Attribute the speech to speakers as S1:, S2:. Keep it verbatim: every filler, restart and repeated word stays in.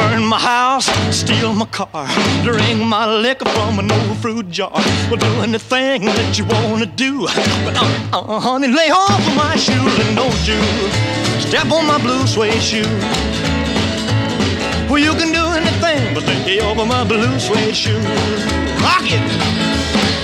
S1: burn my house, steal my car, drink my liquor from an old fruit jar. Well, do anything that you wanna do, but uh, uh, honey, lay off of my shoes and don't you step on my blue suede shoe. Well, you can do anything but lay off of my blue suede shoes. Rock it!